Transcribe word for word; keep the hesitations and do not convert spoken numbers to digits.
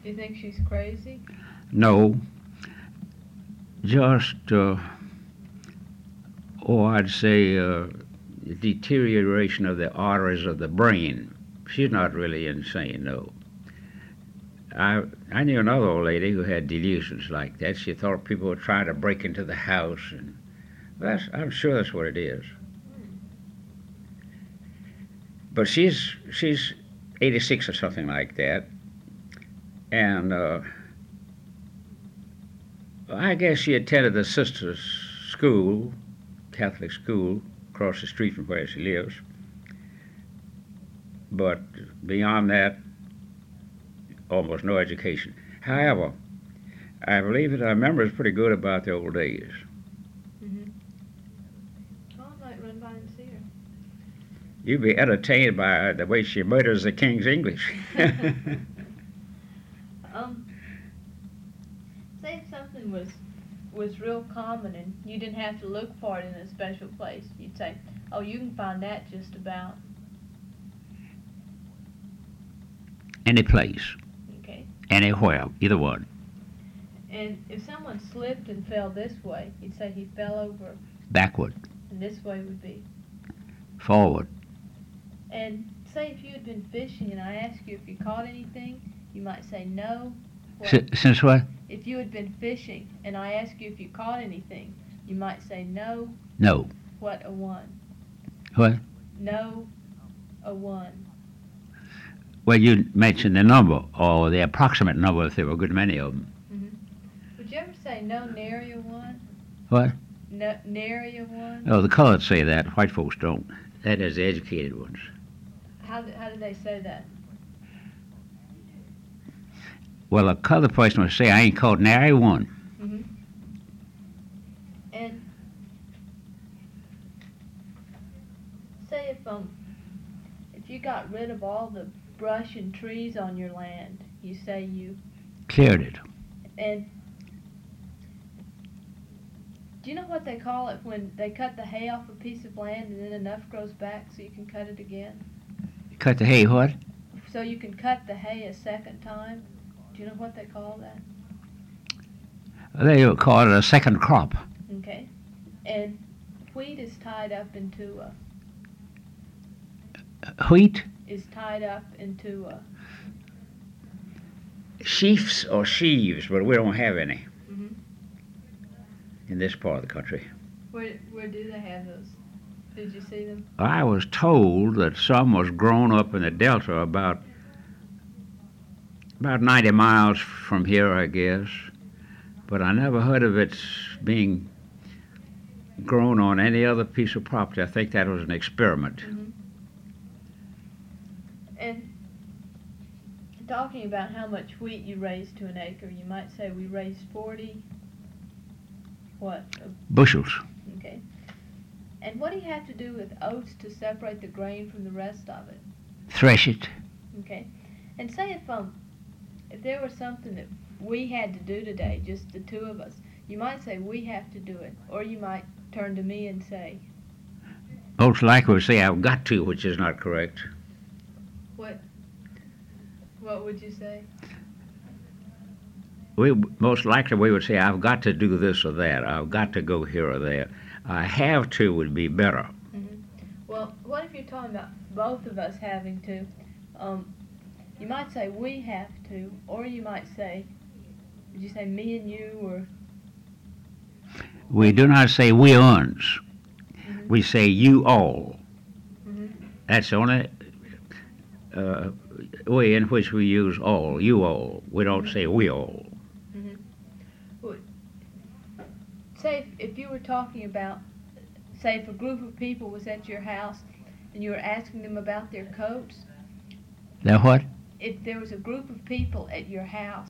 Do you think she's crazy? No, just, uh, oh, I'd say uh, deterioration of the arteries of the brain. She's not really insane, no. I I knew another old lady who had delusions like that. She thought people were trying to break into the house, and that's, I'm sure that's what it is. But she's she's eighty-six or something like that, and uh, I guess she attended the sister's school, Catholic school, across the street from where she lives. But beyond that, almost no education. However, I believe that our memory is pretty good about the old days. Mm-hmm. Oh, I might run by and see her. You'd be entertained by the way she murders the King's English. um, say if something was was real common and you didn't have to look for it in a special place, you'd say, "Oh, you can find that just about Any place, okay." anywhere, either one. And if someone slipped and fell this way, you'd say he fell over, Backward, and this way would be. forward. And say if you had been fishing and I asked you if you caught anything, you might say no. What? S- since what? If you had been fishing and I asked you if you caught anything, you might say no. No. What a one. What? No, a one. Well, you mentioned the number, or the approximate number, if there were a good many of them. Mm-hmm. Would you ever say no, nary a one? What? No, nary a one? Oh, the colored say that. White folks don't. That is the educated ones. How do, how do they say that? Well, a colored person would say, I ain't caught nary one. Mm-hmm. And say if um if you got rid of all the brush and trees on your land, you say you Cleared it. and do you know what they call it when they cut the hay off a piece of land and then enough grows back so you can cut it again? Cut the hay, what? So you can cut the hay a second time? Do you know what they call that? They would call it a second crop. Okay. And wheat is tied up into a Wheat, is tied up into a sheafs or sheaves, but we don't have any mm-hmm. in this part of the country. Where where do they have those? Did you see them? I was told that some was grown up in the Delta about about ninety miles from here, I guess, but I never heard of it being grown on any other piece of property. I think that was an experiment. Mm-hmm. And talking about how much wheat you raise to an acre, you might say we raise forty what? Bushels. Okay. And what do you have to do with oats to separate the grain from the rest of it? Thresh it. Okay. And say if um if there was something that we had to do today, just the two of us, you might say we have to do it, or you might turn to me and say, Most likely would say I've got to, which is not correct. what? What would you say? We most likely we would say I've got to do this or that. I've got to go here or there. I have to would be better. Mm-hmm. Well, what if you're talking about both of us having to? Um, you might say we have to, or you might say, did you say me and you, or? We do not say we uns. Mm-hmm. We say you all. Mm-hmm. That's the only uh, way in which we use all, you all. We don't say we all. Mm-hmm. Well, say if, if you were talking about, say if a group of people was at your house and you were asking them about their coats. Now what? If there was a group of people at your house